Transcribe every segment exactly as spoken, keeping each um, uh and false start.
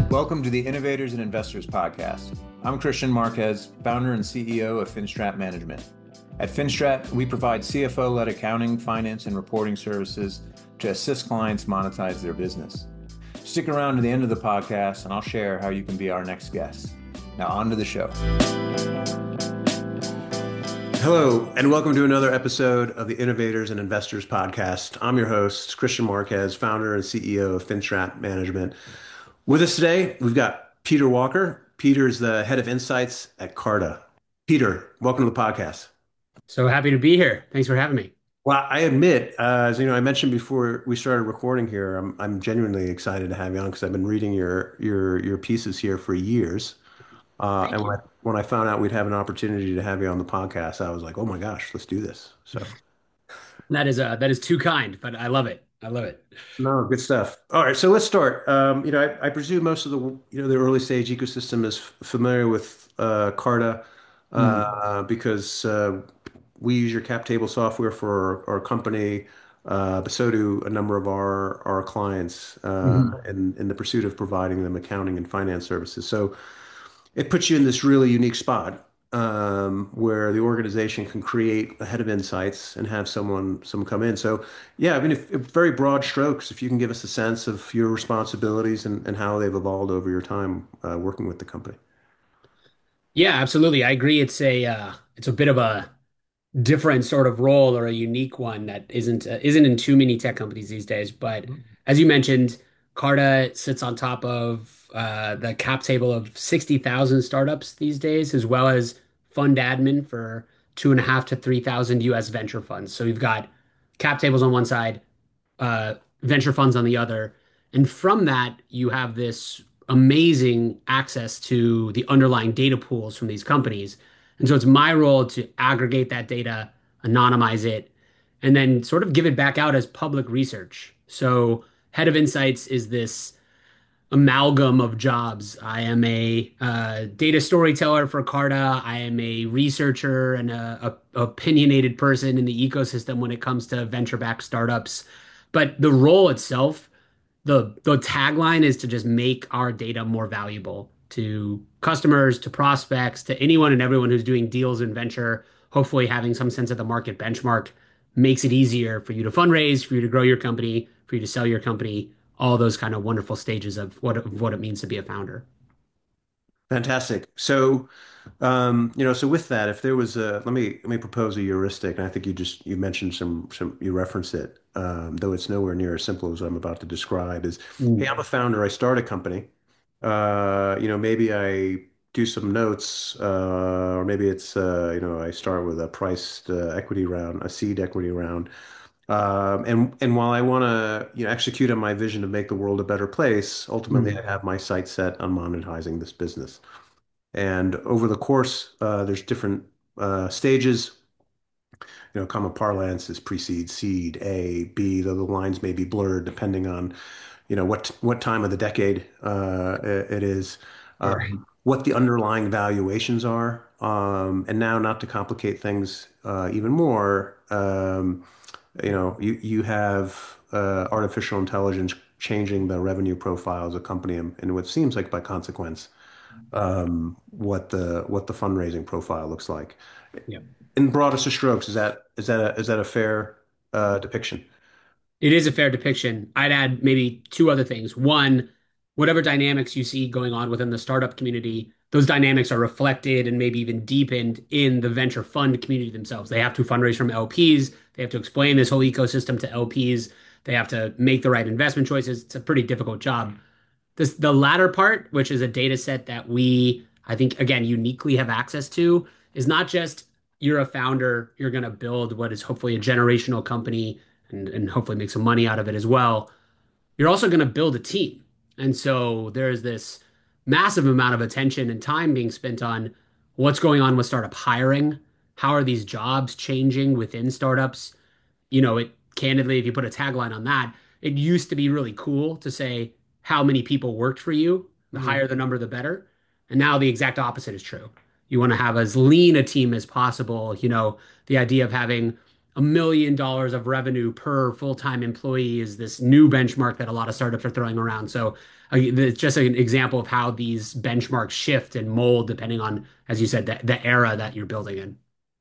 Welcome to the Innovators and Investors Podcast. I'm Christian Marquez, founder and C E O of FinStrat Management. At FinStrat, we provide C F O-led accounting, finance, and reporting services to assist clients monetize their business. Stick around to the end of the podcast, and I'll share how you can be our next guest. Now, on to the show. Hello, and welcome to another episode of the Innovators and Investors Podcast. I'm your host, Christian Marquez, founder and C E O of FinStrat Management. With us today, we've got Peter Walker. Peter is the head of insights at Carta. Peter, welcome to the podcast. So happy to be here. Thanks for having me. Well, I admit, uh, as you know, I mentioned before we started recording here, I'm I'm genuinely excited to have you on because I've been reading your your your pieces here for years. Uh, Thank and when you. I, when I found out we'd have an opportunity to have you on the podcast, I was like, oh my gosh, let's do this. So, That is uh that is too kind, but I love it. I love it. no, good stuff. All right, so let's start. Um, you know, I, I presume most of the you know the early stage ecosystem is f- familiar with uh, Carta Mm. uh, because uh, we use your cap table software for our, our company, uh, but so do a number of our our clients uh, Mhm. in in the pursuit of providing them accounting and finance services. So it puts you in this really unique spot um, where the organization can create a head of insights and have someone someone come in. So yeah, I mean, if, if very broad strokes, if you can give us a sense of your responsibilities and, and how they've evolved over your time uh, working with the company. Yeah, absolutely. I agree. It's a uh it's a bit of a different sort of role or a unique one that isn't uh, isn't in too many tech companies these days. But as you mentioned, Carta sits on top of uh, the cap table of sixty thousand startups these days, as well as fund admin for two and a half to three thousand U S venture funds. So you've got cap tables on one side, uh, venture funds on the other. And from that, you have this amazing access to the underlying data pools from these companies. And so it's my role to aggregate that data, anonymize it, and then sort of give it back out as public research. So, head of insights is this amalgam of jobs. I am a uh, data storyteller for Carta. I am a researcher and a, a opinionated person in the ecosystem when it comes to venture-backed startups. But the role itself, the the tagline is to just make our data more valuable to customers, to prospects, to anyone and everyone who's doing deals in venture. Hopefully, having some sense of the market benchmark makes it easier for you to fundraise, for you to grow your company, for you to sell your company, all those kind of wonderful stages of what of what it means to be a founder. Fantastic. So, um, you know, so with that, if there was a, let me let me propose a heuristic, and I think you just you mentioned some some you referenced it, um, though it's nowhere near as simple as what I'm about to describe. Is, hey, Mm. I'm a founder. I start a company. Uh, you know, maybe I do some notes, uh, or maybe it's uh, you know, I start with a priced uh, equity round, a seed equity round. Um, and and while I want to, you know, execute on my vision to make the world a better place, ultimately Mm. I have my sights set on monetizing this business. And over the course, uh, there's different uh, stages. You know, common parlance is pre-seed, seed, A, B, though the lines may be blurred depending on, you know, what what time of the decade uh, it it is, Sure. um, what the underlying valuations are. Um, and now, not to complicate things uh, even more, um, you know, you you have uh, artificial intelligence changing the revenue profile of a company, and, and what seems like by consequence, um, what the what the fundraising profile looks like. Yeah. In broadest of strokes, is that is that a, is that a fair uh, depiction? It is a fair depiction. I'd add maybe two other things. One, whatever dynamics you see going on within the startup community, those dynamics are reflected and maybe even deepened in the venture fund community themselves. They have to fundraise from L Ps. They have to explain this whole ecosystem to L Ps. They have to make the right investment choices. It's a pretty difficult job. This the latter part, which is a data set that we, I think, again, uniquely have access to, is not just you're a founder, you're going to build what is hopefully a generational company and, and hopefully make some money out of it as well. You're also going to build a team. And so there's this massive amount of attention and time being spent on what's going on with startup hiring. How are these jobs changing within startups? You know, it candidly, if you put a tagline on that, it used to be really cool to say how many people worked for you. The Mhm. higher the number, the better. And now the exact opposite is true. You want to have as lean a team as possible. You know, the idea of having a million dollars of revenue per full-time employee is this new benchmark that a lot of startups are throwing around. So uh, it's just an example of how these benchmarks shift and mold depending on, as you said, the, the era that you're building in.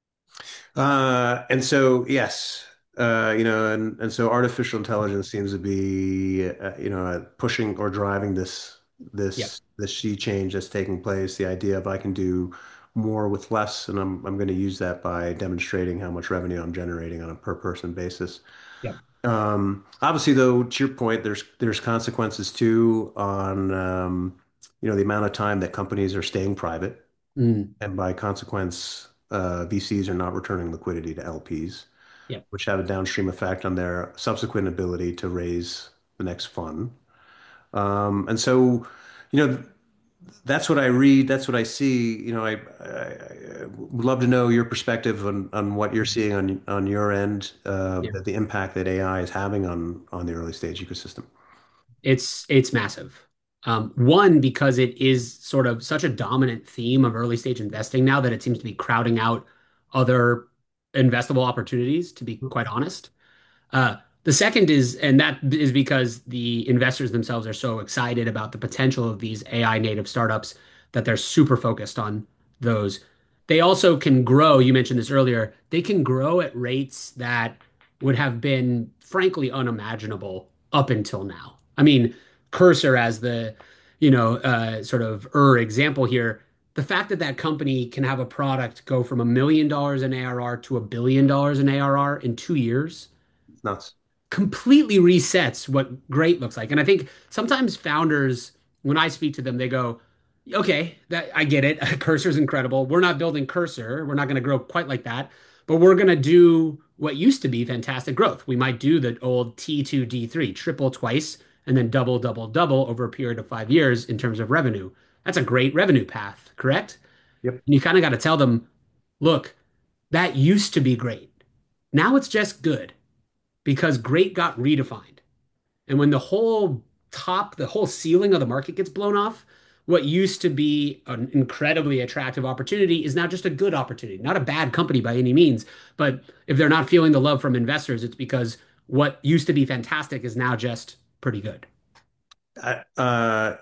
Uh, and so, yes, uh, you know, and, and so artificial intelligence seems to be, uh, you know, uh, pushing or driving this Yep. this this sea change that's taking place. The idea of I can do more with less, and I'm I'm going to use that by demonstrating how much revenue I'm generating on a per person basis. Yep. Um, obviously, though, to your point, there's there's consequences too on um, you know, the amount of time that companies are staying private, Mm, and by consequence, uh, V Cs are not returning liquidity to L Ps, yep. which have a downstream effect on their subsequent ability to raise the next fund. Um, and so, you know, that's what I read. That's what I see. You know, I, I, I would love to know your perspective on, on what you're seeing on on your end, uh, Yeah. the, the impact that A I is having on on the early stage ecosystem. It's it's massive. Um, one, because it is sort of such a dominant theme of early stage investing now that it seems to be crowding out other investable opportunities, to be quite honest. Uh, the second is, and that is because the investors themselves are so excited about the potential of these A I native startups that they're super focused on those. They also can grow. You mentioned this earlier. They can grow at rates that would have been, frankly, unimaginable up until now. I mean, Cursor as the, you know, uh, sort of er example here. The fact that that company can have a product go from a million dollars in A R R to a billion dollars in A R R in two years It's nuts. completely resets what great looks like. And I think sometimes founders, when I speak to them, they go, okay, that I get it. Cursor's incredible. We're not building Cursor. We're not going to grow quite like that, but we're going to do what used to be fantastic growth. We might do the old T two D three, triple twice, and then double, double, double over a period of five years in terms of revenue. That's a great revenue path, correct? Yep. And you kind of got to tell them, look, that used to be great. Now it's just good because great got redefined. And when the whole top, the whole ceiling of the market gets blown off, what used to be an incredibly attractive opportunity is now just a good opportunity, not a bad company by any means. But if they're not feeling the love from investors, it's because what used to be fantastic is now just pretty good. I, uh,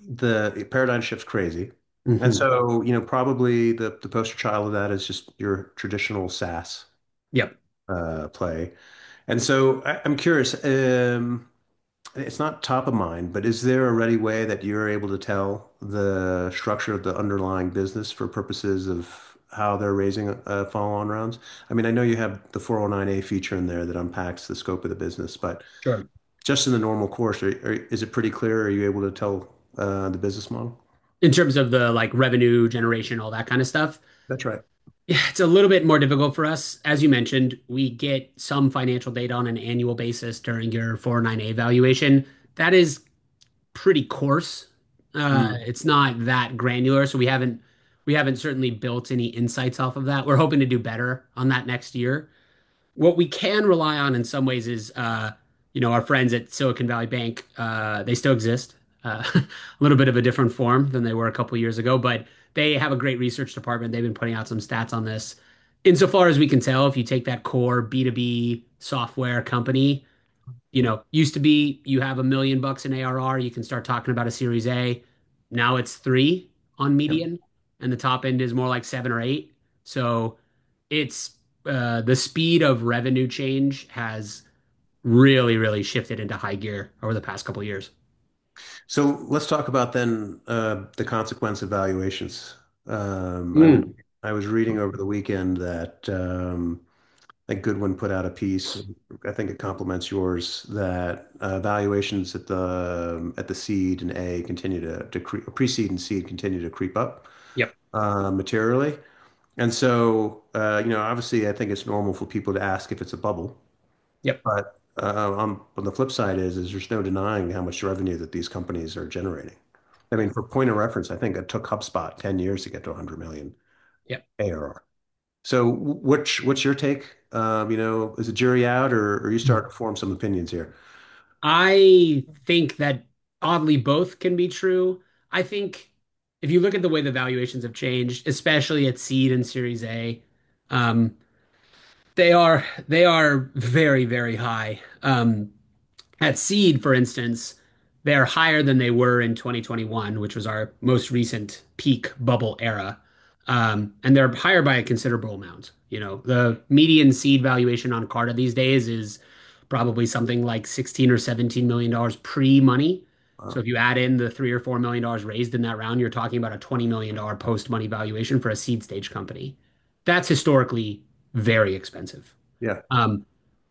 the paradigm shift's crazy. And Hmm. so, you know, probably the, the poster child of that is just your traditional SaaS Yep. uh, play. And so I, I'm curious, um, it's not top of mind, but is there a ready way that you're able to tell the structure of the underlying business for purposes of how they're raising uh, follow-on rounds? I mean, I know you have the four oh nine A feature in there that unpacks the scope of the business, but Sure. just in the normal course, are, are, is it pretty clear? Are you able to tell uh, the business model? In terms of the like revenue generation, all that kind of stuff. That's right. Yeah, it's a little bit more difficult for us. As you mentioned, we get some financial data on an annual basis during your four oh nine A valuation. That is pretty coarse. Uh, Mm. it's not that granular, so we haven't we haven't certainly built any insights off of that. We're hoping to do better on that next year. What we can rely on in some ways is, uh, you know, our friends at Silicon Valley Bank. Uh, they still exist, uh, a little bit of a different form than they were a couple years ago, but they have a great research department. They've been putting out some stats on this. Insofar as we can tell, if you take that core B two B software company, you know, used to be you have a million bucks in A R R, you can start talking about a Series A. Now it's three on Yep. median, and the top end is more like seven or eight. So it's uh, the speed of revenue change has really, really shifted into high gear over the past couple of years. So let's talk about then uh, the consequence of valuations. Um, I was Mm, I was reading over the weekend that um, I think Goodwin put out a piece. I think it complements yours that uh, valuations at the at the seed and A continue to to cre pre-seed and seed continue to creep up yep, uh, materially. And so, uh, you know, obviously, I think it's normal for people to ask if it's a bubble. yep, But uh, on, on the flip side is, is there's no denying how much revenue that these companies are generating. I mean, for point of reference, I think it took HubSpot ten years to get to one hundred million yep. A R R. So what's what's your take? Um, you know, is the jury out, or are you starting to form some opinions here? I think that oddly both can be true. I think if you look at the way the valuations have changed, especially at seed and Series A, um, They are they are very, very high. Um, At Seed, for instance, they're higher than they were in twenty twenty-one, which was our most recent peak bubble era. Um, and they're higher by a considerable amount. You know, the median seed valuation on Carta these days is probably something like sixteen or seventeen million dollars pre-money. So Wow. if you add in the three or four million dollars raised in that round, you're talking about a twenty million dollars post-money valuation for a seed stage company. That's historically very expensive. Yeah. Um,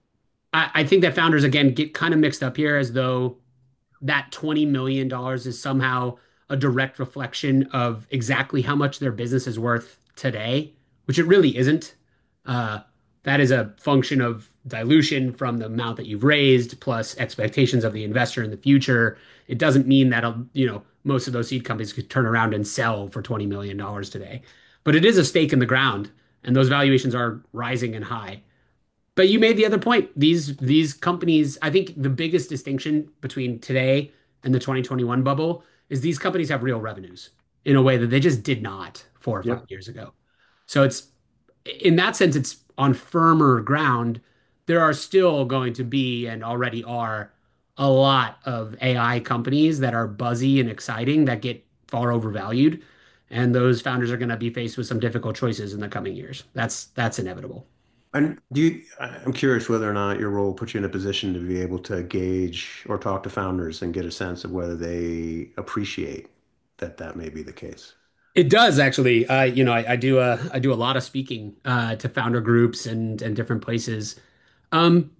I, I think that founders again get kind of mixed up here as though that twenty million dollars is somehow a direct reflection of exactly how much their business is worth today, which it really isn't. Uh, that is a function of dilution from the amount that you've raised plus expectations of the investor in the future. It doesn't mean that, uh, you know, most of those seed companies could turn around and sell for twenty million dollars today. But it is a stake in the ground, and those valuations are rising and high. But you made the other point. These these companies, I think the biggest distinction between today and the twenty twenty-one bubble is these companies have real revenues in a way that they just did not four or five Yep. years ago. So it's in that sense, it's on firmer ground. There are still going to be and already are a lot of A I companies that are buzzy and exciting that get far overvalued. And those founders are going to be faced with some difficult choices in the coming years. That's that's inevitable. And do you, I- I'm curious whether or not your role puts you in a position to be able to gauge or talk to founders and get a sense of whether they appreciate that that may be the case. It does actually. Uh, you know, I, I do a I do a lot of speaking uh, to founder groups and and different places. Um,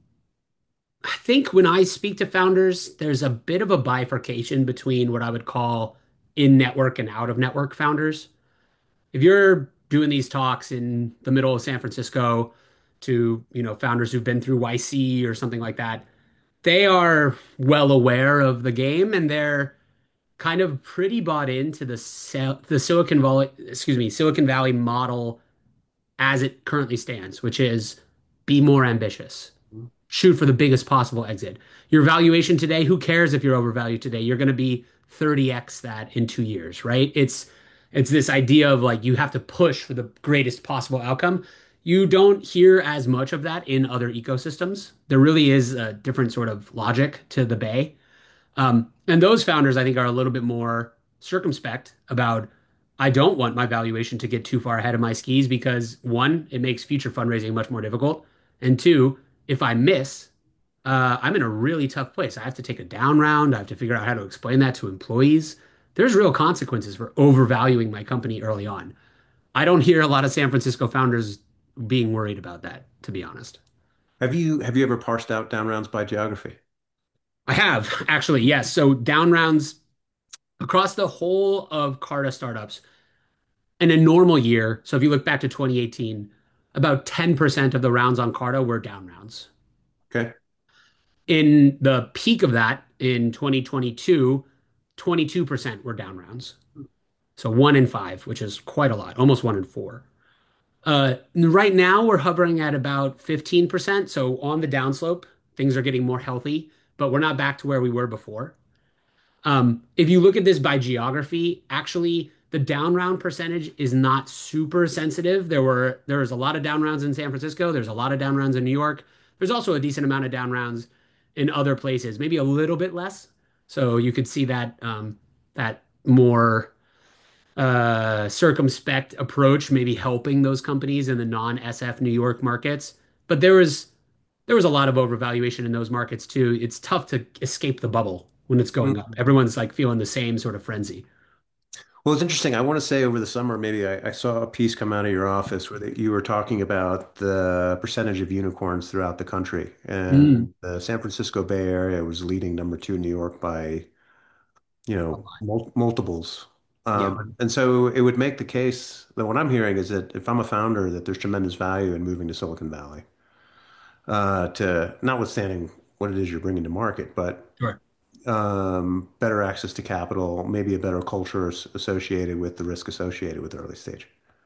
I think when I speak to founders, there's a bit of a bifurcation between what I would call in-network and out-of-network founders. If you're doing these talks in the middle of San Francisco to, you know, founders who've been through Y C or something like that, they are well aware of the game and they're kind of pretty bought into the Sil- the Silicon Valley, excuse me, Silicon Valley model as it currently stands, which is be more ambitious. Shoot for the biggest possible exit. Your valuation today, who cares if you're overvalued today? You're going to be thirty x that in two years, right? It's it's this idea of like you have to push for the greatest possible outcome. You don't hear as much of that in other ecosystems. There really is a different sort of logic to the Bay. Um, and those founders, I think, are a little bit more circumspect about, I don't want my valuation to get too far ahead of my skis because one, it makes future fundraising much more difficult. And two, if I miss, uh, I'm in a really tough place. I have to take a down round. I have to figure out how to explain that to employees. There's real consequences for overvaluing my company early on. I don't hear a lot of San Francisco founders being worried about that, to be honest. Have you have you ever parsed out down rounds by geography? I have actually, yes. So down rounds across the whole of Carta startups in a normal year. So if you look back to twenty eighteen, about ten percent of the rounds on Carta were down rounds. Okay. In the peak of that in twenty twenty-two, twenty-two percent were down rounds. So one in five, which is quite a lot, almost one in four. Uh, right now, we're hovering at about fifteen percent. So on the downslope, things are getting more healthy, but we're not back to where we were before. Um, if you look at this by geography, actually the down round percentage is not super sensitive. There were there was a lot of down rounds in San Francisco. There's a lot of down rounds in New York. There's also a decent amount of down rounds in other places, maybe a little bit less. So you could see that um, that more uh, circumspect approach, maybe helping those companies in the non-S F New York markets. But there was there was a lot of overvaluation in those markets too. It's tough to escape the bubble when it's going up. Mhm. Everyone's like feeling the same sort of frenzy. Well, it's interesting. I want to say over the summer, maybe I, I saw a piece come out of your office where that you were talking about the percentage of unicorns throughout the country, Mm. and the San Francisco Bay Area was leading number two New York by, you know, mul multiples. Yep. Um, and so it would make the case that what I'm hearing is that if I'm a founder, that there's tremendous value in moving to Silicon Valley, uh, to notwithstanding what it is you're bringing to market, but Sure. um, better access to capital, maybe a better culture as- associated with the risk associated with early stage.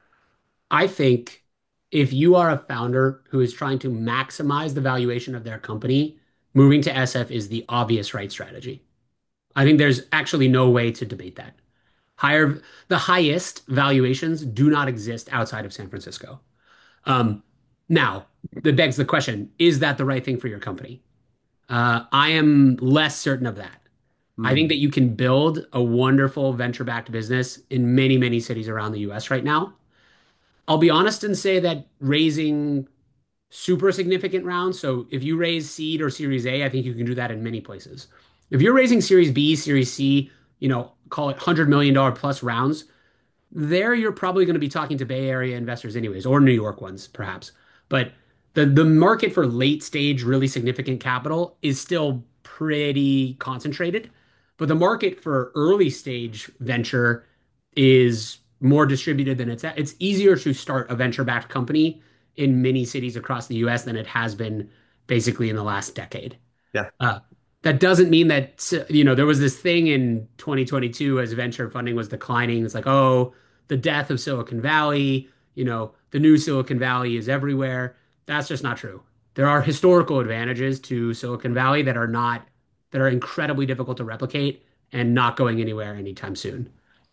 I think if you are a founder who is trying to maximize the valuation of their company, moving to S F is the obvious right strategy. I think there's actually no way to debate that. Higher, the highest valuations do not exist outside of San Francisco. Um, Now, that begs the question, is that the right thing for your company? Uh, I am less certain of that. I think Hmm. that you can build a wonderful venture-backed business in many, many cities around the U S right now. I'll be honest and say that raising super significant rounds, so if you raise seed or Series A, I think you can do that in many places. If you're raising Series B, Series C, you know, call it one hundred million dollars plus rounds, there you're probably going to be talking to Bay Area investors anyways, or New York ones perhaps. But the the market for late stage, really significant capital is still pretty concentrated. But the market for early stage venture is more distributed than it's at. It's easier to start a venture-backed company in many cities across the U S than it has been basically in the last decade. Yeah. Uh, that doesn't mean that, you know, there was this thing in twenty twenty-two as venture funding was declining. It's like, oh, the death of Silicon Valley, you know, the new Silicon Valley is everywhere. That's just not true. There are historical advantages to Silicon Valley that are not, that are incredibly difficult to replicate and not going anywhere anytime soon.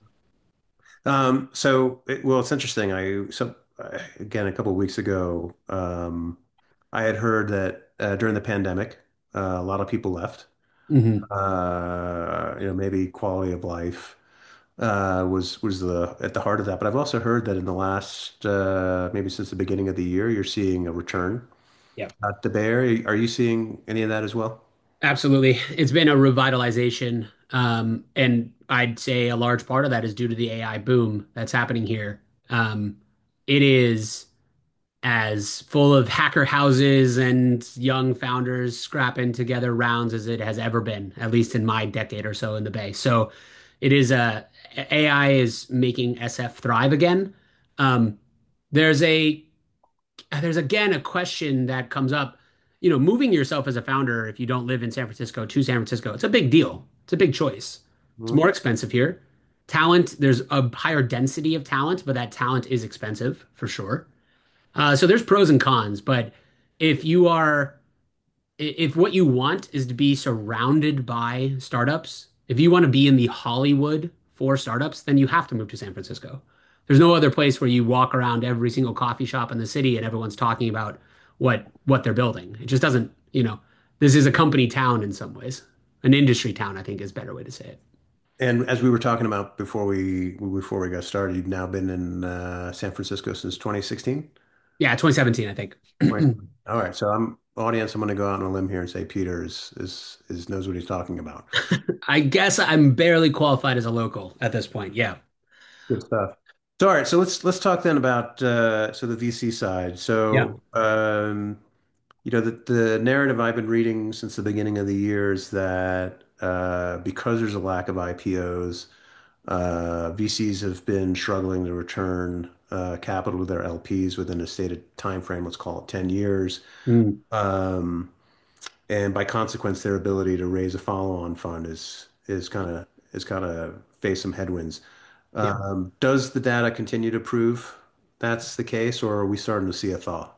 Um, so, it, well, it's interesting. I so uh, again a couple of weeks ago, um, I had heard that uh, during the pandemic, uh, a lot of people left. Hmm. Uh, you know, maybe quality of life uh, was was the at the heart of that. But I've also heard that in the last uh, maybe since the beginning of the year, you're seeing a return Yeah. uh, to Bay Area. Are you seeing any of that as well? Absolutely. It's been a revitalization. Um, and I'd say a large part of that is due to the A I boom that's happening here. Um, it is as full of hacker houses and young founders scrapping together rounds as it has ever been, at least in my decade or so in the Bay. So it is a A I is making S F thrive again. Um, there's a there's again a question that comes up. You know, moving yourself as a founder, if you don't live in San Francisco to San Francisco, it's a big deal. It's a big choice. It's Mhm. more expensive here. Talent, there's a higher density of talent, but that talent is expensive for sure. Uh, so there's pros and cons, but if you are if what you want is to be surrounded by startups, if you want to be in the Hollywood for startups, then you have to move to San Francisco. There's no other place where you walk around every single coffee shop in the city and everyone's talking about what what they're building. It just doesn't, you know, this is a company town in some ways. An industry town, I think is a better way to say it. And as we were talking about before we before we got started, you've now been in uh, San Francisco since twenty sixteen. Yeah, twenty seventeen, I think. twenty All right, so I'm audience. I'm going to go out on a limb here and say Peter is is is knows what he's talking about. I guess I'm barely qualified as a local at this point. Yeah. Good stuff. So, all right, so let's let's talk then about uh, so the V C side. Yeah. So, um, you know, the the narrative I've been reading since the beginning of the year is that uh, because there's a lack of I P Os, uh, V Cs have been struggling to return uh, capital to their L Ps within a stated time frame. Let's call it ten years. Mm, Um, and by consequence, their ability to raise a follow-on fund is is kind of is kind of face some headwinds. yeah. Um, does the data continue to prove that's the case, or are we starting to see a thaw?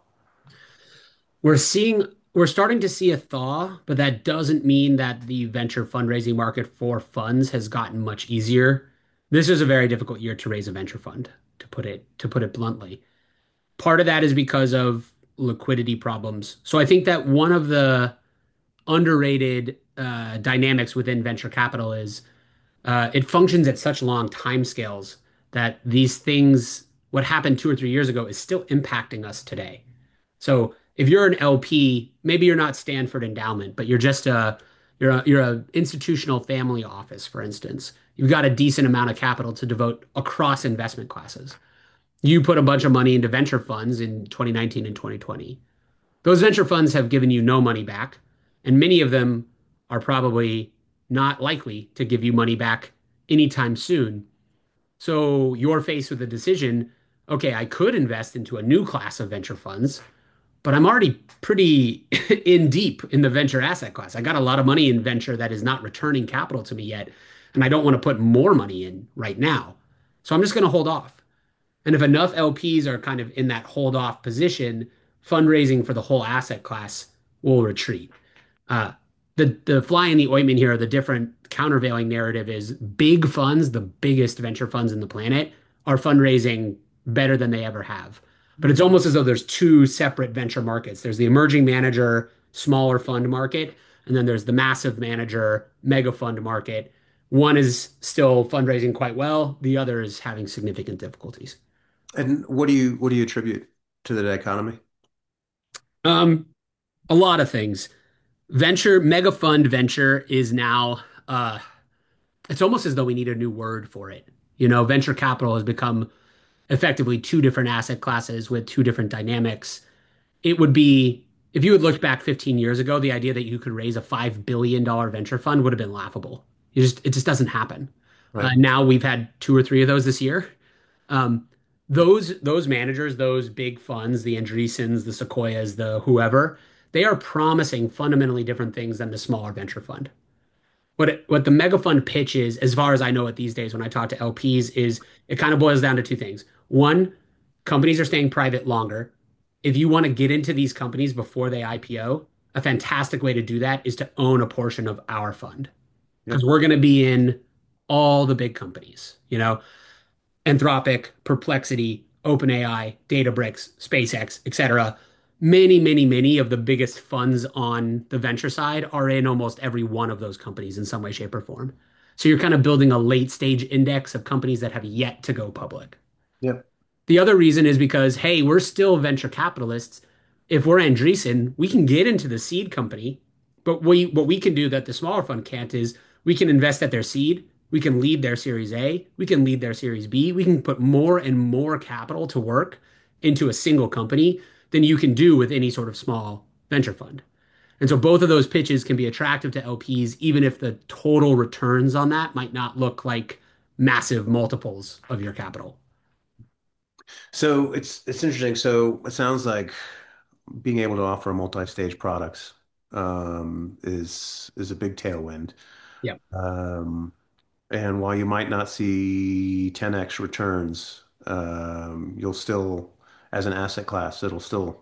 We're seeing, we're starting to see a thaw, but that doesn't mean that the venture fundraising market for funds has gotten much easier. This is a very difficult year to raise a venture fund, to put it to put it bluntly. Part of that is because of liquidity problems. So I think that one of the underrated uh, dynamics within venture capital is uh, it functions at such long timescales that these things, what happened two or three years ago, is still impacting us today. So if you're an L P, maybe you're not Stanford Endowment, but you're just a you're a you're a institutional family office, for instance. You've got a decent amount of capital to devote across investment classes. You put a bunch of money into venture funds in twenty nineteen and twenty twenty. Those venture funds have given you no money back, and many of them are probably not likely to give you money back anytime soon. So you're faced with a decision, okay, I could invest into a new class of venture funds, but I'm already pretty in deep in the venture asset class. I got a lot of money in venture that is not returning capital to me yet, and I don't want to put more money in right now. So I'm just going to hold off. And if enough L Ps are kind of in that hold off position, fundraising for the whole asset class will retreat. Uh, the the fly in the ointment here, the different countervailing narrative is big funds, the biggest venture funds in the planet, are fundraising better than they ever have. But it's almost as though there's two separate venture markets. There's the emerging manager, smaller fund market, and then there's the massive manager, mega fund market. One is still fundraising quite well, the other is having significant difficulties. And what do you what do you attribute to the dichotomy? Um, a lot of things. Venture, mega fund venture is now uh it's almost as though we need a new word for it. You know, venture capital has become effectively two different asset classes with two different dynamics. It would be, if you had looked back fifteen years ago, the idea that you could raise a five billion dollars venture fund would have been laughable. You just, it just doesn't happen. Uh, Right. now we've had two or three of those this year. Um, those those managers, those big funds, the Andreessens, the Sequoias, the whoever, they are promising fundamentally different things than the smaller venture fund. What it, what the mega fund pitch is, as far as I know it these days, when I talk to L Ps, is it kind of boils down to two things. One, companies are staying private longer. If you want to get into these companies before they I P O, a fantastic way to do that is to own a portion of our fund because Yep. we're going to be in all the big companies, you know, Anthropic, Perplexity, OpenAI, Databricks, SpaceX, et cetera. Many, many, many of the biggest funds on the venture side are in almost every one of those companies in some way, shape, or form. So you're kind of building a late stage index of companies that have yet to go public. Yep. The other reason is because, hey, we're still venture capitalists. If we're Andreessen, we can get into the seed company, but we what we can do that the smaller fund can't is we can invest at their seed, we can lead their Series A, we can lead their Series B, we can put more and more capital to work into a single company than you can do with any sort of small venture fund. And so both of those pitches can be attractive to L Ps, even if the total returns on that might not look like massive multiples of your capital. So it's it's interesting. So it sounds like being able to offer multi-stage products um, is is a big tailwind. Yeah. Um, and while you might not see ten x returns, um, you'll still, as an asset class, it'll still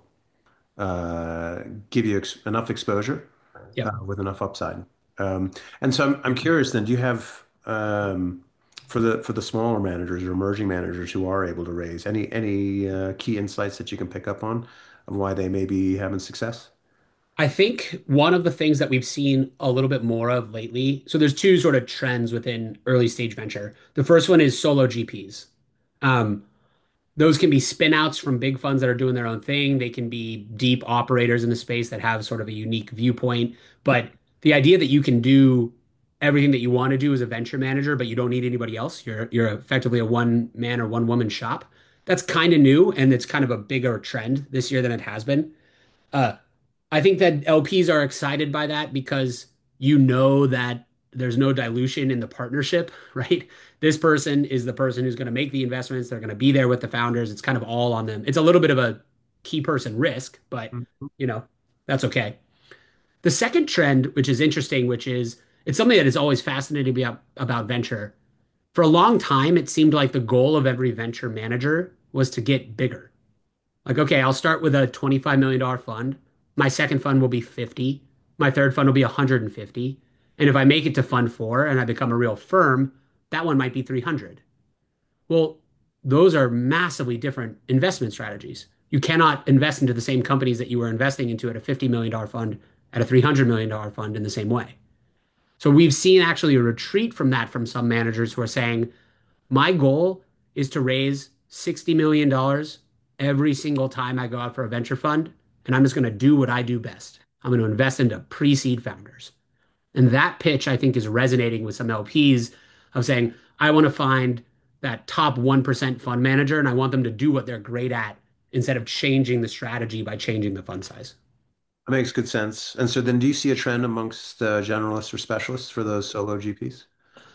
uh, give you ex enough exposure Yeah. uh, with enough upside. Um, and so I'm, I'm curious then, do you have um, for the for the smaller managers or emerging managers who are able to raise any any uh, key insights that you can pick up on of why they may be having success? I think one of the things that we've seen a little bit more of lately, so there's two sort of trends within early stage venture. The first one is solo G Ps. Um, those can be spin outs from big funds that are doing their own thing. They can be deep operators in the space that have sort of a unique viewpoint. But the idea that you can do everything that you want to do as a venture manager, but you don't need anybody else, you're you're effectively a one man or one woman shop. That's kind of new, and it's kind of a bigger trend this year than it has been. Uh, I think that L Ps are excited by that because you know that there's no dilution in the partnership, right? This person is the person who's going to make the investments. They're going to be there with the founders. It's kind of all on them. It's a little bit of a key person risk, but Mhm. you know, that's okay. The second trend, which is interesting, which is it's something that is always fascinating me about, about venture. For a long time, it seemed like the goal of every venture manager was to get bigger. Like, okay, I'll start with a twenty-five million dollars fund. My second fund will be fifty. My third fund will be one hundred fifty. And if I make it to fund four and I become a real firm, that one might be three hundred. Well, those are massively different investment strategies. You cannot invest into the same companies that you were investing into at a fifty million dollars fund at a three hundred million dollars fund in the same way. So we've seen actually a retreat from that from some managers who are saying, my goal is to raise sixty million dollars every single time I go out for a venture fund. And I'm just going to do what I do best. I'm going to invest into pre seed founders. And that pitch, I think, is resonating with some L Ps of saying, I want to find that top one percent fund manager and I want them to do what they're great at instead of changing the strategy by changing the fund size. That makes good sense. And so then do you see a trend amongst uh, generalists or specialists for those solo G Ps?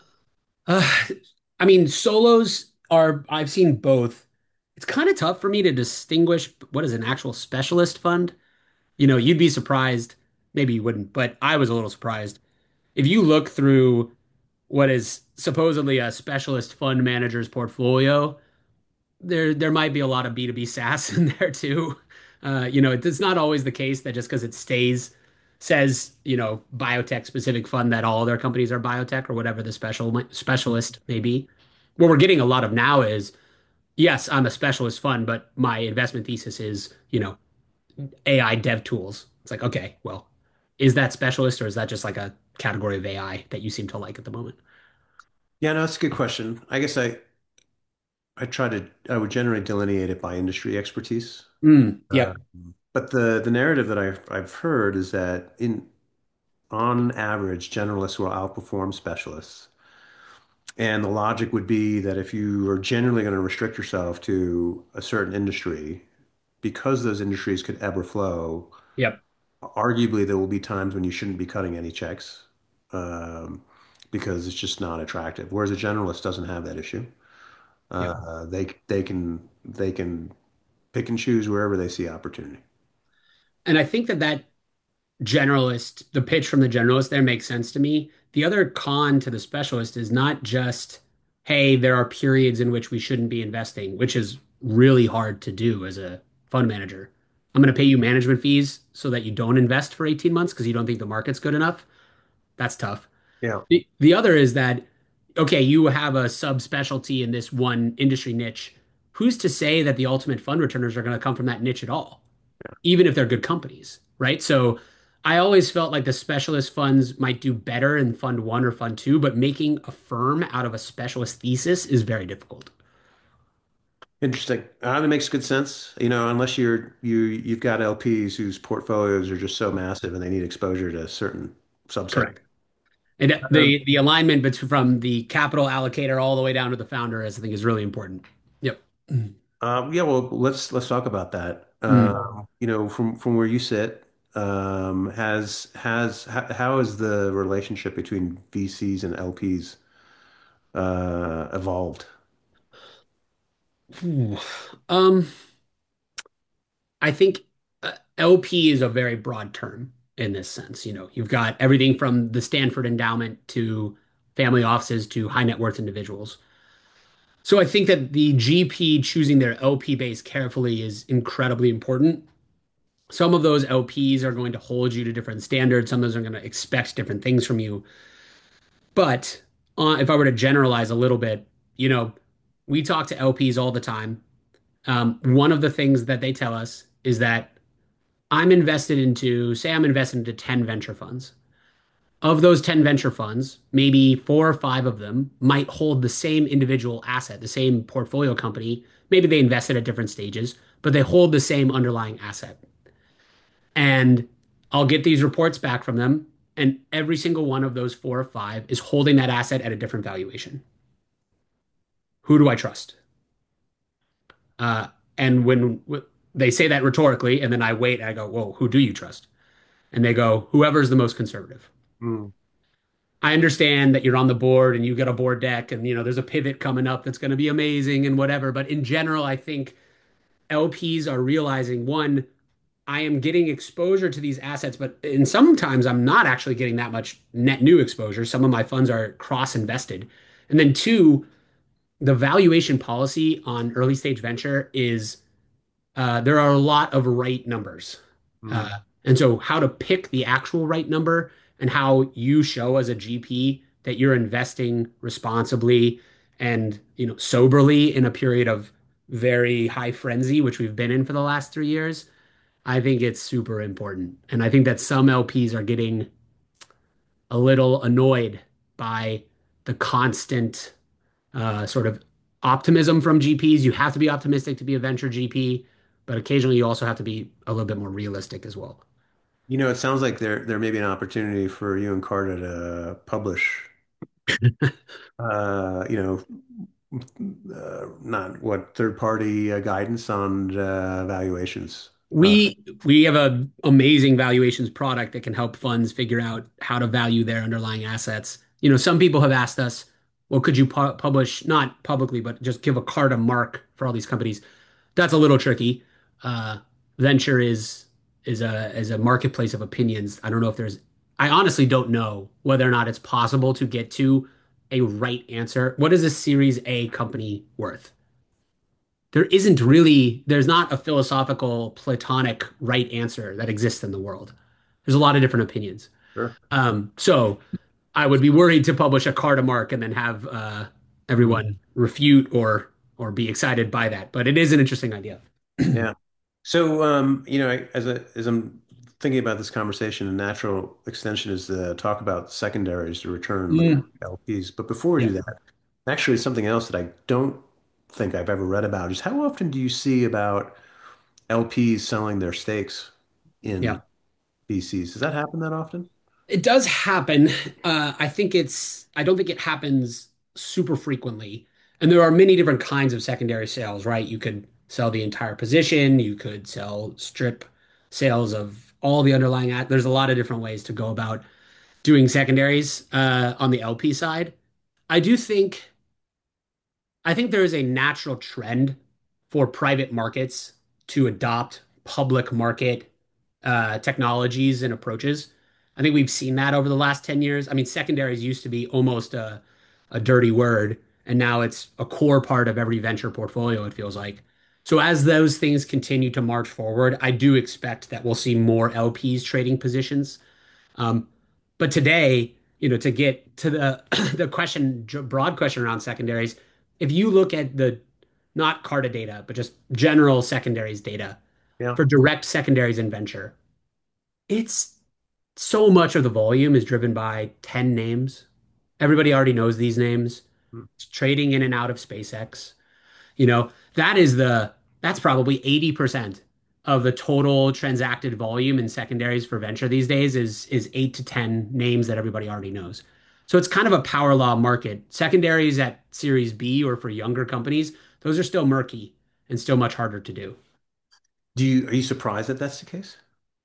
Uh, I mean, solos are, I've seen both. It's kind of tough for me to distinguish what is an actual specialist fund. You know, you'd be surprised. Maybe you wouldn't, but I was a little surprised. If you look through what is supposedly a specialist fund manager's portfolio, there there might be a lot of B two B SaaS in there too. Uh, you know, it's not always the case that just because it stays says, you know, biotech specific fund that all their companies are biotech or whatever the special specialist may be. What we're getting a lot of now is yes, I'm a specialist fund, but my investment thesis is, you know, A I dev tools. It's like, okay, well, is that specialist or is that just like a category of A I that you seem to like at the moment? Yeah, no, that's a good question. I guess I I try to I would generally delineate it by industry expertise. Mm, Uh, yep, but the the narrative that I've I've heard is that in on average, generalists will outperform specialists. And the logic would be that if you are generally going to restrict yourself to a certain industry, because those industries could ebb or flow, yep, arguably there will be times when you shouldn't be cutting any checks, um, because it's just not attractive. Whereas a generalist doesn't have that issue. yep. Uh, they they can they can pick and choose wherever they see opportunity. And I think that that generalist, the pitch from the generalist there makes sense to me. The other con to the specialist is not just, hey, there are periods in which we shouldn't be investing, which is really hard to do as a fund manager. I'm going to pay you management fees so that you don't invest for eighteen months because you don't think the market's good enough. That's tough. Yeah. The, the other is that, okay, you have a subspecialty in this one industry niche. Who's to say that the ultimate fund returners are going to come from that niche at all, even if they're good companies, right? So I always felt like the specialist funds might do better in fund one or fund two, but making a firm out of a specialist thesis is very difficult. Interesting. Uh, that makes good sense. You know, unless you're you you've got L Ps whose portfolios are just so massive and they need exposure to certain subset. Correct. And Um, the the alignment bet- from the capital allocator all the way down to the founder is, I think, is really important. Yep. uh, yeah, well, let's let's talk about that. Mm. Um, you know, from from where you sit, um, has has how, how has the relationship between V Cs and L Ps uh, evolved? Ooh. Um, I think uh, L P is a very broad term in this sense. You know, you've got everything from the Stanford Endowment to family offices to high net worth individuals. So I think that the G P choosing their L P base carefully is incredibly important. Some of those L Ps are going to hold you to different standards. Some of those are going to expect different things from you. But uh, if I were to generalize a little bit, you know, we talk to L Ps all the time. Um, one of the things that they tell us is that I'm invested into, say, I'm invested into ten venture funds. Of those ten venture funds, maybe four or five of them might hold the same individual asset, the same portfolio company. Maybe they invested at different stages, but they hold the same underlying asset. And I'll get these reports back from them, and every single one of those four or five is holding that asset at a different valuation. Who do I trust? Uh, and when w- they say that rhetorically, and then I wait, and I go, "Whoa, who do you trust?" And they go, "Whoever's the most conservative." Mm. I understand that you're on the board and you get a board deck and you know there's a pivot coming up that's going to be amazing and whatever, but in general I think L Ps are realizing one, I am getting exposure to these assets, but in sometimes I'm not actually getting that much net new exposure. Some of my funds are cross invested. And then two, the valuation policy on early stage venture is uh, there are a lot of right numbers. Uh, Mm. and so, how to pick the actual right number and how you show as a G P that you're investing responsibly and you know soberly in a period of very high frenzy, which we've been in for the last three years. I think it's super important, and I think that some L Ps are getting a little annoyed by the constant uh, sort of optimism from G Ps. You have to be optimistic to be a venture G P, but occasionally you also have to be a little bit more realistic as well. You know, it sounds like there there may be an opportunity for you and Carter to publish, uh, you know, uh, not what third party uh, guidance on uh, valuations. Uh, We we have a amazing valuations product that can help funds figure out how to value their underlying assets. You know, some people have asked us, well, could you pu publish not publicly, but just give a card a mark for all these companies? That's a little tricky. Uh, venture is is a is a marketplace of opinions. I don't know if there's. I honestly don't know whether or not it's possible to get to a right answer. What is a Series A company worth? There isn't really. There's not a philosophical Platonic right answer that exists in the world. There's a lot of different opinions. sure. Um, so I would be worried to publish a card a mark and then have uh, everyone refute or or be excited by that. But it is an interesting idea. Yeah. So, um, you know, I- as a, as I'm thinking about this conversation, a natural extension is to talk about secondaries to return like Mm, L Ps. But before we yeah, do that, actually, something else that I don't think I've ever read about is how often do you see about L Ps selling their stakes in yeah. V Cs? Does that happen that often? It does happen. Uh, I think it's, I don't think it happens super frequently. And there are many different kinds of secondary sales, right? You could sell the entire position, you could sell strip sales of all the underlying. At There's a lot of different ways to go about doing secondaries uh, on the L P side. I do think I think there is a natural trend for private markets to adopt public market uh, technologies and approaches. I think we've seen that over the last ten years. I mean, secondaries used to be almost a, a dirty word, and now it's a core part of every venture portfolio, it feels like. So as those things continue to march forward, I do expect that we'll see more L Ps trading positions. Um, but today, you know, to get to the the question, broad question around secondaries, if you look at the not Carta data, but just general secondaries data Yeah. for direct secondaries in venture, it's so much of the volume is driven by ten names. Everybody already knows these names. Hmm. It's trading in and out of SpaceX. You know, that is the that's probably eighty percent of the total transacted volume in secondaries for venture these days is is eight to ten names that everybody already knows. So it's kind of a power law market. Secondaries at Series B or for younger companies, those are still murky and still much harder to do. Do you, are you surprised that that's the case?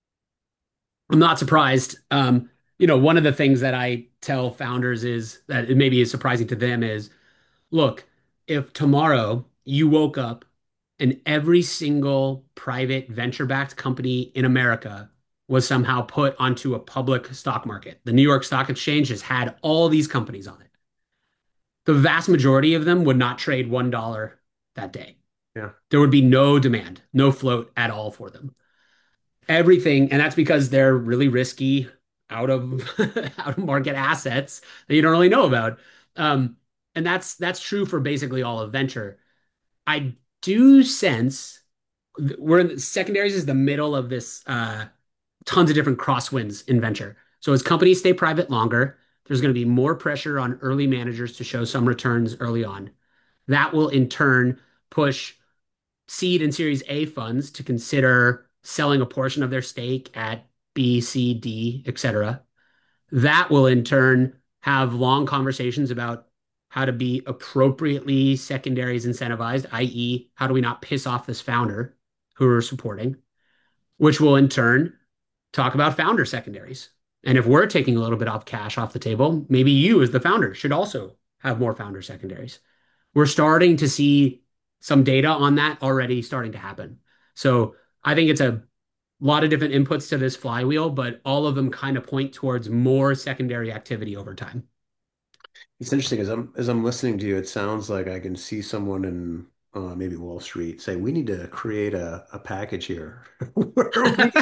I'm not surprised. Um, you know, one of the things that I tell founders is that it maybe is surprising to them is look, if tomorrow you woke up and every single private venture-backed company in America was somehow put onto a public stock market, the New York Stock Exchange has had all these companies on it. The vast majority of them would not trade one dollar that day. Yeah. There would be no demand, no float at all for them. Everything, and that's because they're really risky out of out of market assets that you don't really know about. Um, and that's that's true for basically all of venture. I do sense we're in the, secondaries is the middle of this uh, tons of different crosswinds in venture. So as companies stay private longer, there's going to be more pressure on early managers to show some returns early on. That will in turn push seed and Series A funds to consider selling a portion of their stake at B, C, D, et cetera. That will in turn have long conversations about how to be appropriately secondaries incentivized, i e, how do we not piss off this founder who we're supporting, which will in turn talk about founder secondaries. And if we're taking a little bit off cash off the table, maybe you as the founder should also have more founder secondaries. We're starting to see some data on that already starting to happen. So I think it's a lot of different inputs to this flywheel, but all of them kind of point towards more secondary activity over time. It's interesting as I'm as I'm listening to you, it sounds like I can see someone in uh, maybe Wall Street say, "We need to create a, a package here where we."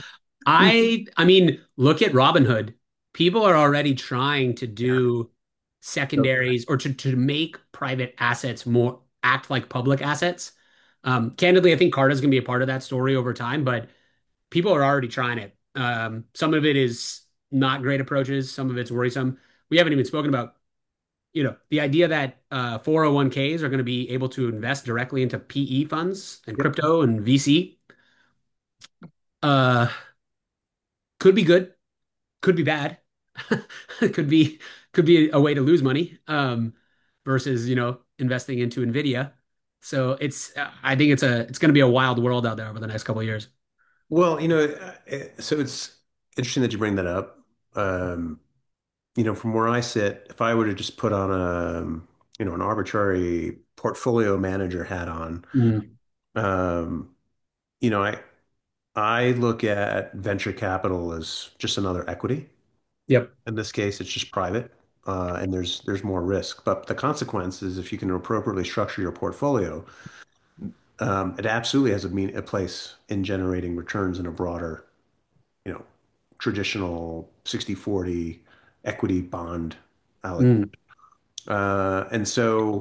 I I mean, look at Robinhood. People are already trying to Yeah. do So, secondaries or to, to make private assets more act like public assets. Um, candidly, I think Carta's going to be a part of that story over time, but people are already trying it. Um, some of it is not great approaches. Some of it's worrisome. We haven't even spoken about, you know, the idea that uh, four oh one k's are going to be able to invest directly into P E funds and yep. crypto and V C. Uh, could be good, could be bad. could be could be a way to lose money um, versus, you know, investing into Nvidia. So it's I think it's a it's going to be a wild world out there over the next couple of years. Well, you know, uh, so it's interesting that you bring that up. Um, you know, from where I sit, if I were to just put on a, um, you know, an arbitrary portfolio manager hat on, Mm, um, you know, I I look at venture capital as just another equity. yep. In this case, it's just private, uh, and there's there's more risk. But the consequence is if you can appropriately structure your portfolio, um, it absolutely has a mean a place in generating returns in a broader, you know, traditional sixty forty equity bond alloc. Mm, Uh, and so.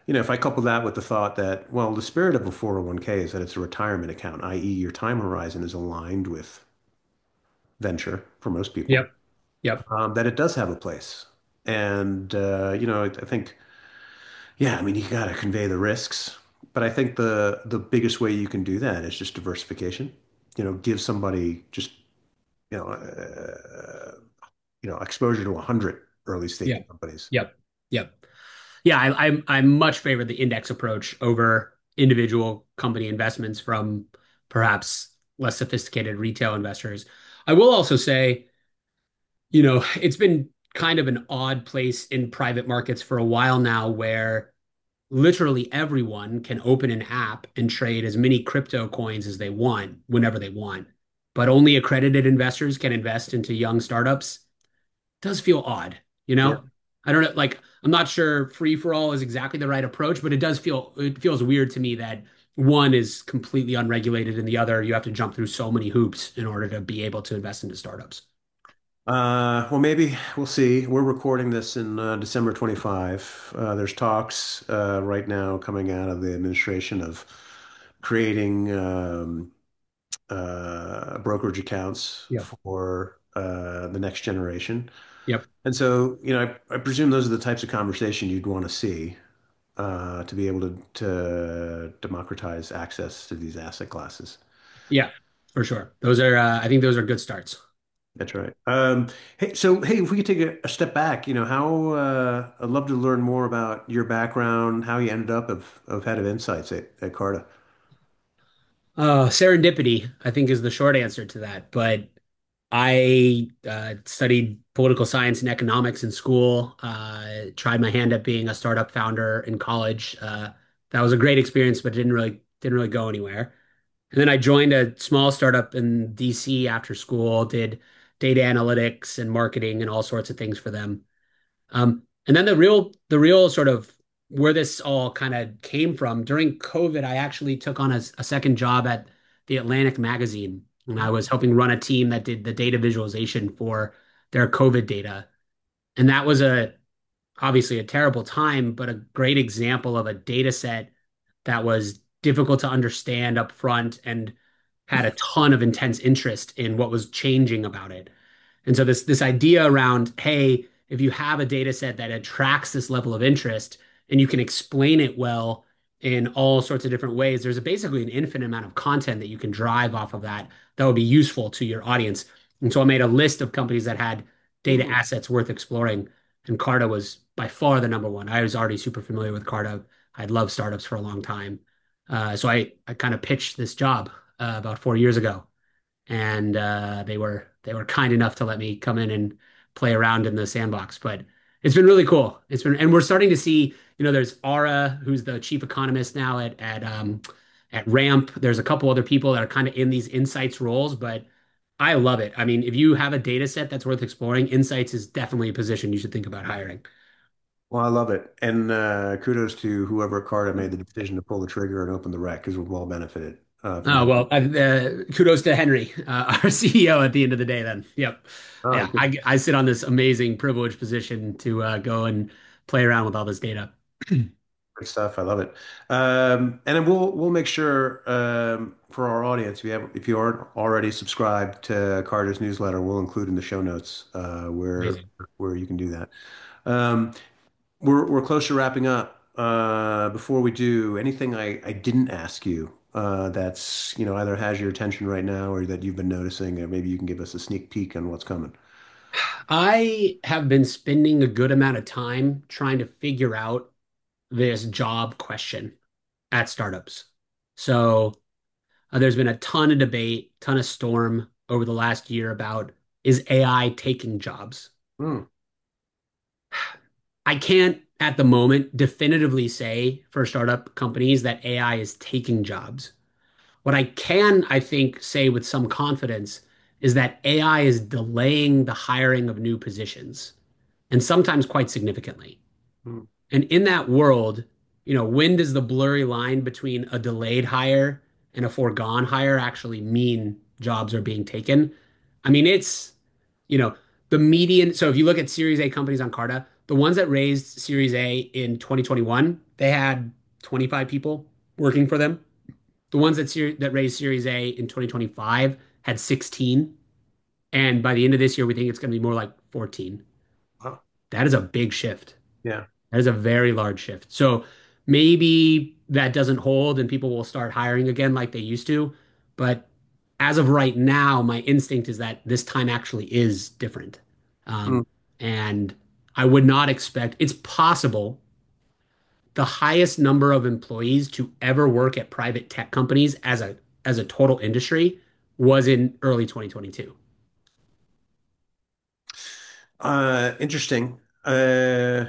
you know, if I couple that with the thought that, well, the spirit of a four oh one k is that it's a retirement account, i e your time horizon is aligned with venture for most people, Yep. Yep. um, that it does have a place. And, uh, you know, I, I think, yeah, I mean, you got to convey the risks, but I think the the biggest way you can do that is just diversification. You know, give somebody just, you know, uh, you know, exposure to a hundred early stage Yep. companies. Yep. Yep. Yeah, I, I I much favor the index approach over individual company investments from perhaps less sophisticated retail investors. I will also say, you know, it's been kind of an odd place in private markets for a while now where literally everyone can open an app and trade as many crypto coins as they want whenever they want. But only accredited investors can invest into young startups. Does feel odd, you Yeah. know? I don't know, like I'm not sure free for all is exactly the right approach, but it does feel it feels weird to me that one is completely unregulated and the other you have to jump through so many hoops in order to be able to invest into startups. Uh, well, maybe we'll see. We're recording this in uh, December twenty-fifth. Uh, there's talks uh, right now coming out of the administration of creating um, uh, brokerage accounts Yep. for uh, the next generation. Yep. And so, you know, I, I presume those are the types of conversation you'd want to see uh, to be able to, to democratize access to these asset classes. Yeah, for sure. Those are uh, I think those are good starts. That's right. Um, hey, so hey, if we could take a, a step back, you know, how uh, I'd love to learn more about your background, how you ended up of, of head of insights at, at Carta. Uh, serendipity, I think, is the short answer to that. But I uh, studied political science and economics in school. Uh, tried my hand at being a startup founder in college. Uh, that was a great experience, but didn't really didn't really go anywhere. And then I joined a small startup in D C after school. Did data analytics and marketing and all sorts of things for them. Um, and then the real the real sort of where this all kind of came from during COVID, I actually took on a, a second job at the Atlantic magazine, and I was helping run a team that did the data visualization for their COVID data. And that was a obviously a terrible time, but a great example of a data set that was difficult to understand up front and had a ton of intense interest in what was changing about it. And so this this idea around, hey, if you have a data set that attracts this level of interest and you can explain it well in all sorts of different ways, there's a, basically an infinite amount of content that you can drive off of that that would be useful to your audience. And so I made a list of companies that had data Hmm. assets worth exploring, and Carta was by far the number one. I was already super familiar with Carta. I'd loved startups for a long time. Uh, so I, I kind of pitched this job uh, about four years ago and uh, they were they were kind enough to let me come in and play around in the sandbox. But it's been really cool. It's been, and we're starting to see, you know, there's Ara, who's the chief economist now at at um, at Ramp. There's a couple other people that are kind of in these insights roles, but I love it. I mean, if you have a data set that's worth exploring, insights is definitely a position you should think about hiring. Well, I love it. And uh, kudos to whoever at Carta made the decision to pull the trigger and open the rec because we've all benefited uh, from Oh that. well, uh, uh, kudos to Henry, uh, our C E O at the end of the day. Then, yep, Oh, yeah, good. I I sit on this amazing privileged position to uh, go and play around with all this data. Great stuff. I love it. Um, and then we'll we'll make sure um, for our audience, if you have if you aren't already subscribed to Carter's newsletter, we'll include in the show notes uh, where Amazing. where you can do that. Um, we're we're close to wrapping up. Uh, before we do, anything I, I didn't ask you uh, that's you know either has your attention right now or that you've been noticing, or maybe you can give us a sneak peek on what's coming. I have been spending a good amount of time trying to figure out this job question at startups. So uh, there's been a ton of debate, ton of storm over the last year about is A I taking jobs? Hmm. I can't at the moment definitively say for startup companies that A I is taking jobs. What I can, I think, say with some confidence is that A I is delaying the hiring of new positions and sometimes quite significantly. Hmm. And in that world, you know, when does the blurry line between a delayed hire and a foregone hire actually mean jobs are being taken? I mean, it's, you know, the median. So if you look at Series A companies on Carta, the ones that raised Series A in twenty twenty-one they had twenty-five people working for them. The ones that ser that raised Series A in twenty twenty-five had sixteen, and by the end of this year, we think it's going to be more like fourteen. Wow. That is a big shift. Yeah. That is a very large shift. So maybe that doesn't hold and people will start hiring again like they used to. But as of right now, my instinct is that this time actually is different. Mm. Um, and I would not expect it's possible the highest number of employees to ever work at private tech companies as a as a total industry was in early twenty twenty-two. Uh, interesting. Uh,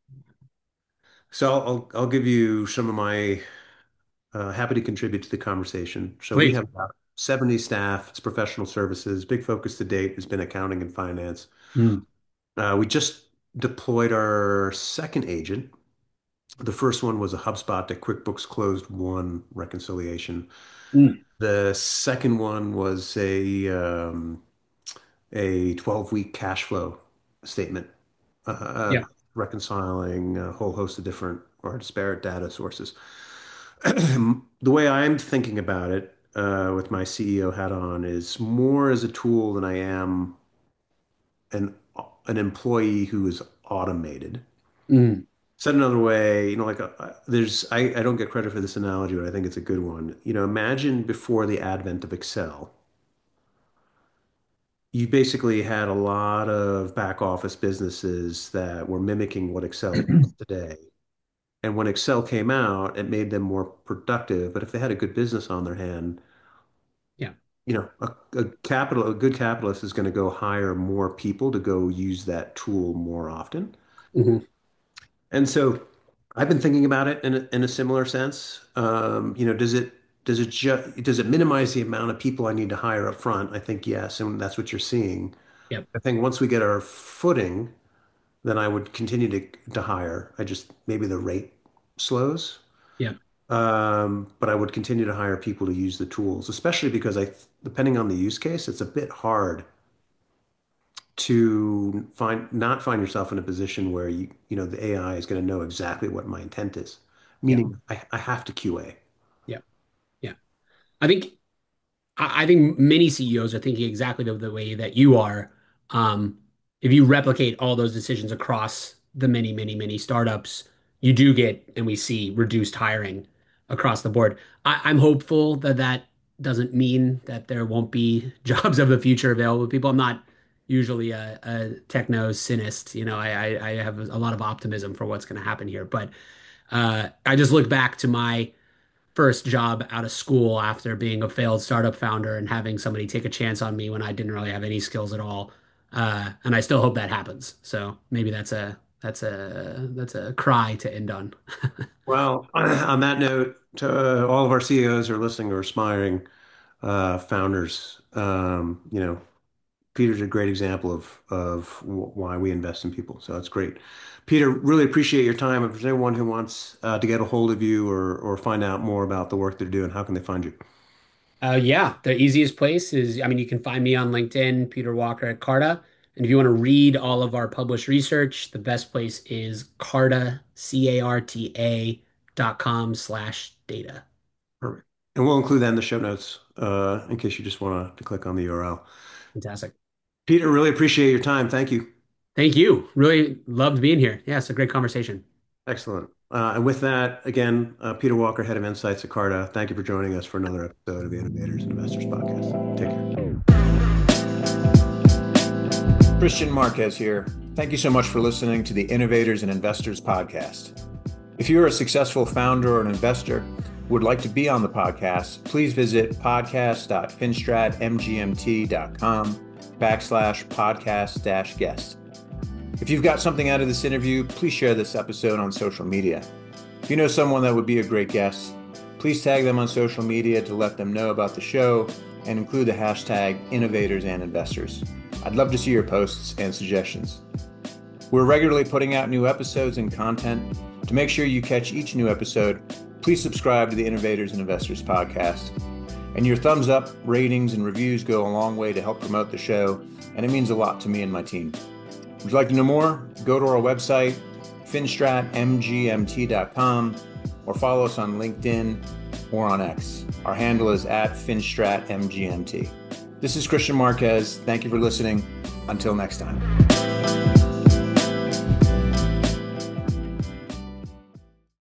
so I'll, I'll I'll give you some of my uh, happy to contribute to the conversation. So we Please. have about seventy staff. It's professional services. Big focus to date has been accounting and finance. Mm, Uh, we just deployed our second agent. The first one was a HubSpot that QuickBooks Closed One reconciliation. mm, The second one was a um, a twelve week cash flow statement, uh, yeah. reconciling a whole host of different or disparate data sources. The way I'm thinking about it, uh, with my C E O hat on, is more as a tool than I am an an employee who is automated. Mm, Said another way, you know, like uh, there's I, I don't get credit for this analogy, but I think it's a good one. You know, imagine before the advent of Excel, you basically had a lot of back office businesses that were mimicking what Excel does today. And when Excel came out, it made them more productive. But if they had a good business on their hand, yeah. you know, a, a capital, a good capitalist is going to go hire more people to go use that tool more often. Mhm. And so I've been thinking about it in a, in a similar sense. Um, you know, does it does it ju does it minimize the amount of people I need to hire up front? I think yes, and that's what you're seeing. Yep. I think once we get our footing, then I would continue to to hire. I just maybe the rate slows. Yep. Um, but I would continue to hire people to use the tools, especially because I, depending on the use case, it's a bit hard to find not find yourself in a position where you you know the A I is going to know exactly what my intent is, Yep. meaning I, I have to Q A. Yep. Yeah. I think I, I think many C E Os are thinking exactly the, the way that you are. Um, if you replicate all those decisions across the many, many, many startups, you do get, and we see reduced hiring across the board. I, I'm hopeful that that doesn't mean that there won't be jobs of the future available to people. I'm not usually a, a techno cynist. You know, I, I, I have a lot of optimism for what's going to happen here. But uh, I just look back to my first job out of school after being a failed startup founder and having somebody take a chance on me when I didn't really have any skills at all. Uh, and I still hope that happens. So maybe that's a that's a that's a cry to end on. Well, on that note, to uh, all of our C E Os who are listening or aspiring uh, founders, um, you know, Peter's a great example of of wh- why we invest in people. So that's great. Peter, really appreciate your time. If there's anyone who wants uh, to get a hold of you or or find out more about the work they're doing, how can they find you? Uh, yeah, the easiest place is, I mean, you can find me on LinkedIn, Peter Walker at Carta. And if you want to read all of our published research, the best place is Carta, C A R T A dot com slash data. Perfect. And we'll include that in the show notes uh, in case you just want to click on the U R L. Fantastic. Peter, really appreciate your time. Thank you. Thank you. Really loved being here. Yeah, it's a great conversation. Excellent. Uh, and with that, again, uh, Peter Walker, Head of Insights at Carta, thank you for joining us for another episode of the Innovators and Investors Podcast. Take care. Christian Marquez here. Thank you so much for listening to the Innovators and Investors Podcast. If you're a successful founder or an investor who would like to be on the podcast, please visit podcast.finstratmgmt.com backslash podcast dash guest. If you've got something out of this interview, please share this episode on social media. If you know someone that would be a great guest, please tag them on social media to let them know about the show and include the hashtag Innovators and Investors. I'd love to see your posts and suggestions. We're regularly putting out new episodes and content. To make sure you catch each new episode, please subscribe to the Innovators and Investors Podcast. And your thumbs up, ratings, and reviews go a long way to help promote the show, and it means a lot to me and my team. Would you like to know more? Go to our website, finstrat m g m t dot com, or follow us on LinkedIn or on X. Our handle is at finstrat m g m t. This is Christian Marquez. Thank you for listening. Until next time.